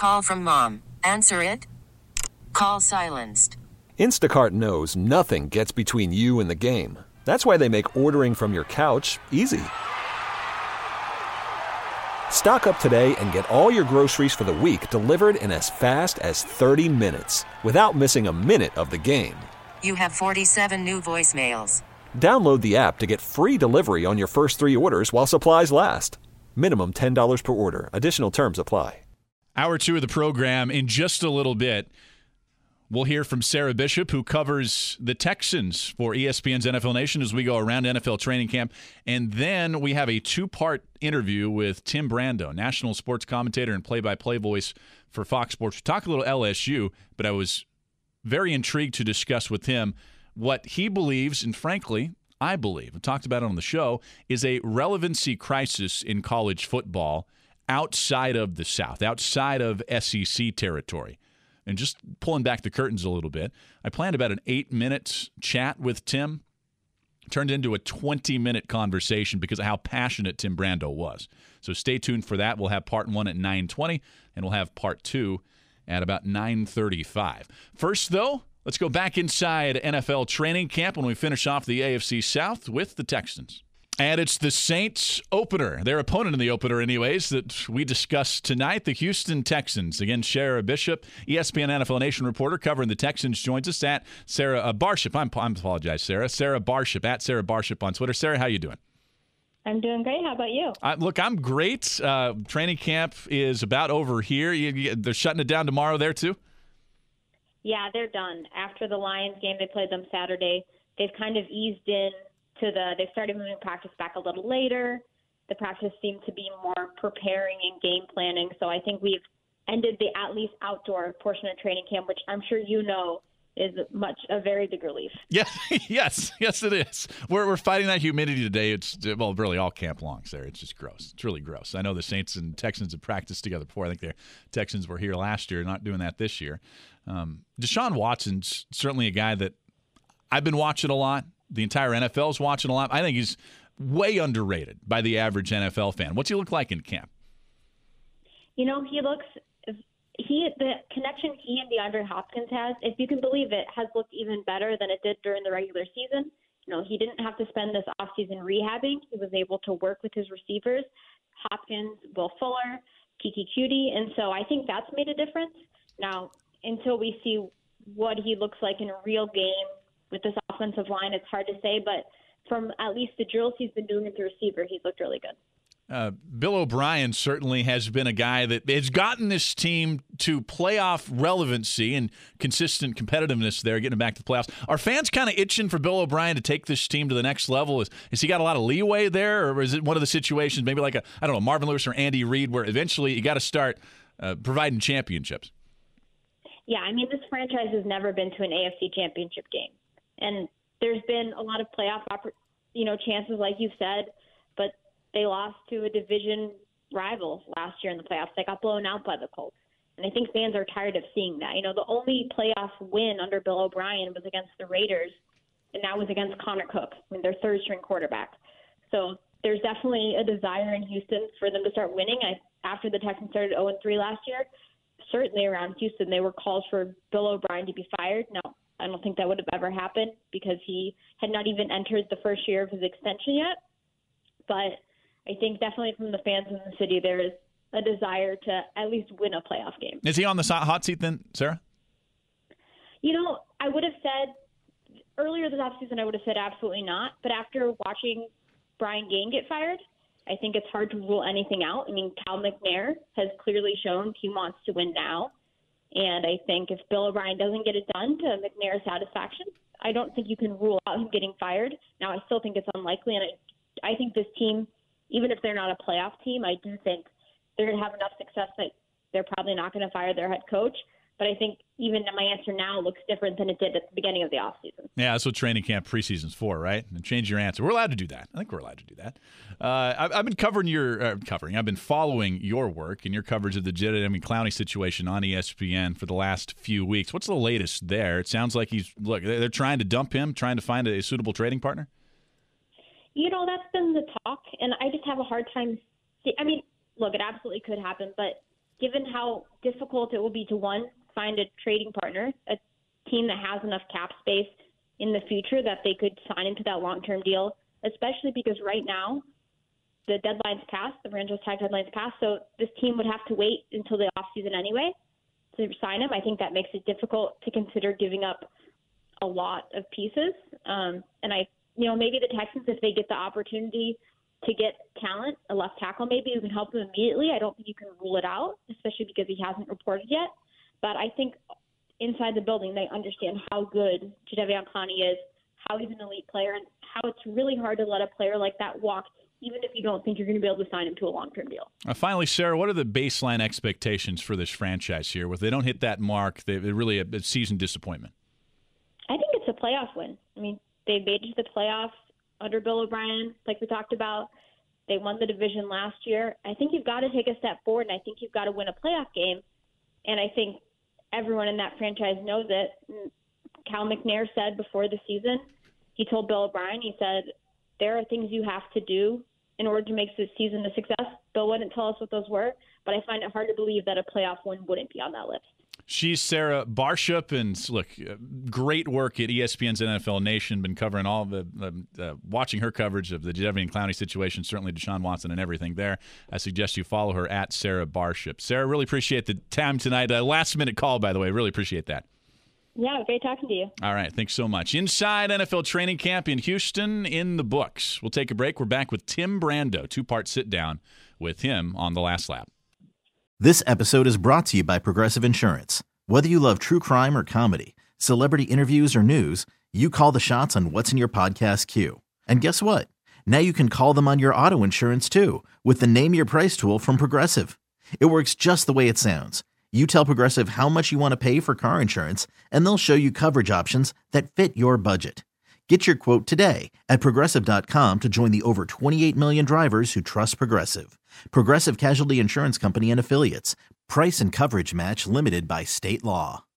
Call from mom. Answer it. Call silenced. Instacart knows nothing gets between you and the game. That's why they make ordering from your couch easy. Stock up today and get all your groceries for the week delivered in as fast as 30 minutes without missing a minute of the game. You have 47 new voicemails. Download the app to get free delivery on your first 3 orders while supplies last. Minimum $10 per order. Additional terms apply. Hour 2 of the program in just a little bit. We'll hear from Sarah Bishop, who covers the Texans for ESPN's NFL Nation as we go around NFL training camp. And then we have a 2-part interview with Tim Brando, national sports commentator and play-by-play voice for Fox Sports. We talk a little LSU, but I was very intrigued to discuss with him what he believes, and frankly, I believe, I talked about it on the show, is a relevancy crisis in college football outside of the South, outside of SEC territory. And just pulling back the curtains a little bit, I planned about an 8-minute chat with Tim. Turned into a 20-minute conversation because of how passionate Tim Brando was. So stay tuned for that. We'll have part 1 at 9:20, and we'll have part 2 at about 9:35. First, though, let's go back inside NFL training camp when we finish off the AFC South with the Texans. And it's the Saints opener, their opponent in the opener anyways, that we discussed tonight, the Houston Texans. Again, Sarah Bishop, ESPN NFL Nation reporter covering the Texans, joins us at Sarah Barship. I apologize, Sarah. Sarah Barship, at Sarah Barship on Twitter. Sarah, how you doing? I'm doing great. How about you? Look, I'm great. Training camp is about over here. They're shutting it down tomorrow there, too? Yeah, they're done. After the Lions game, they played them Saturday. They've kind of eased in. They started moving practice back a little later. The practice seemed to be more preparing and game planning. So I think we've ended the at least outdoor portion of training camp, which I'm sure you know is a very big relief. Yeah, yes, it is. We're fighting that humidity today. It's really all camp long, Sarah. It's just gross. It's really gross. I know the Saints and Texans have practiced together before. I think the Texans were here last year, not doing that this year. Deshaun Watson's certainly a guy that I've been watching a lot. The entire NFL's watching a lot. I think he's way underrated by the average NFL fan. What's he look like in camp? You know, the connection he and DeAndre Hopkins has, if you can believe it, has looked even better than it did during the regular season. You know, he didn't have to spend this offseason rehabbing. He was able to work with his receivers, Hopkins, Will Fuller, Kiki Cutie, and so I think that's made a difference. Now, until we see what he looks like in a real game with this offensive line, it's hard to say, but from at least the drills he's been doing with the receiver, he's looked really good. Bill O'Brien certainly has been a guy that has gotten this team to playoff relevancy and consistent competitiveness there, getting back to the playoffs. Are fans kind of itching for Bill O'Brien to take this team to the next level? Has he got a lot of leeway there, or is it one of the situations maybe like Marvin Lewis or Andy Reid, where eventually you got to start providing championships? Yeah, I mean, this franchise has never been to an AFC championship game. And there's been a lot of playoff chances, like you said, but they lost to a division rival last year in the playoffs. They got blown out by the Colts. And I think fans are tired of seeing that. You know, the only playoff win under Bill O'Brien was against the Raiders, and that was against Connor Cook, their third-string quarterback. So there's definitely a desire in Houston for them to start winning. After the Texans started 0-3 last year, certainly around Houston, there were calls for Bill O'Brien to be fired. Now, I don't think that would have ever happened because he had not even entered the first year of his extension yet. But I think definitely from the fans in the city, there is a desire to at least win a playoff game. Is he on the hot seat then, Sarah? You know, I would have said earlier this offseason, I would have said absolutely not. But after watching Brian Gaine get fired, I think it's hard to rule anything out. I mean, Cal McNair has clearly shown he wants to win now. And I think if Bill O'Brien doesn't get it done to McNair's satisfaction, I don't think you can rule out him getting fired. Now, I still think it's unlikely, and I think this team, even if they're not a playoff team, I do think they're going to have enough success that they're probably not going to fire their head coach. But I think even my answer now looks different than it did at the beginning of the offseason. Yeah, that's what training camp preseason's for, right? And change your answer. We're allowed to do that. I think we're allowed to do that. I've been I've been following your work and your coverage of the Jadeveon Clowney situation on ESPN for the last few weeks. What's the latest there? It sounds like they're trying to dump him, trying to find a suitable trading partner. You know, that's been the talk, and I just have a hard time. Look, it absolutely could happen, but given how difficult it will be to, one, find a trading partner, a team that has enough cap space in the future that they could sign into that long-term deal, especially because right now the deadline's passed, the franchise tag deadline's passed, so this team would have to wait until the offseason anyway to sign him. I think that makes it difficult to consider giving up a lot of pieces. And maybe the Texans, if they get the opportunity to get talent, a left tackle maybe who can help them immediately, I don't think you can rule it out, especially because he hasn't reported yet. But I think inside the building, they understand how good Jadeveon Clowney is, how he's an elite player, and how it's really hard to let a player like that walk, even if you don't think you're going to be able to sign him to a long-term deal. Finally, Sarah, what are the baseline expectations for this franchise here? If they don't hit that mark, they're really a season disappointment. I think it's a playoff win. I mean, they made it to the playoffs under Bill O'Brien, like we talked about. They won the division last year. I think you've got to take a step forward, and I think you've got to win a playoff game. And I think everyone in that franchise knows it. Cal McNair said before the season, he told Bill O'Brien, he said, there are things you have to do in order to make this season a success. Bill wouldn't tell us what those were, but I find it hard to believe that a playoff win wouldn't be on that list. She's Sarah Barshop, and look, great work at ESPN's NFL Nation. Been covering all watching her coverage of the Jadeveon Clowney situation, certainly Deshaun Watson and everything there. I suggest you follow her at Sarah Barshop. Sarah, really appreciate the time tonight. Last minute call, by the way, really appreciate that. Yeah, great talking to you. All right, thanks so much. Inside NFL Training Camp in Houston in the books. We'll take a break. We're back with Tim Brando, two-part sit-down with him on The Last Lap. This episode is brought to you by Progressive Insurance. Whether you love true crime or comedy, celebrity interviews or news, you call the shots on what's in your podcast queue. And guess what? Now you can call them on your auto insurance too with the Name Your Price tool from Progressive. It works just the way it sounds. You tell Progressive how much you want to pay for car insurance, and they'll show you coverage options that fit your budget. Get your quote today at Progressive.com to join the over 28 million drivers who trust Progressive. Progressive Casualty Insurance Company and Affiliates. Price and coverage match limited by state law.